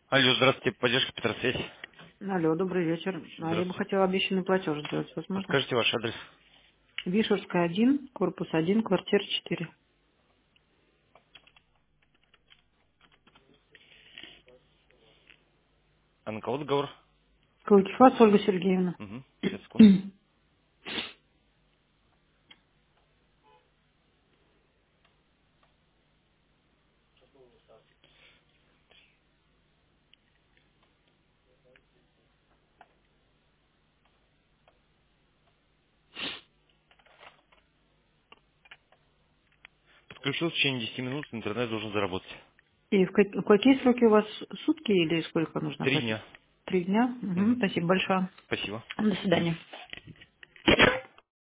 Алло, здравствуйте, поддержка Петросвязь. Алло, добрый вечер. Я бы Здравствуйте. хотела обещанный платеж сделать, возможно? Подскажите ваш адрес. Вишерская, 1, корпус 1, квартира 4. А на кого договор? Колокифас Ольга Сергеевна. Угу. Сейчас, секунду. Подключил в течение 10 минут, интернет должен заработать. И в какие сроки у вас? Сутки или сколько нужно 3 оплатить? дня. 3 дня? Мгм, Угу. спасибо большое. Спасибо. До свидания.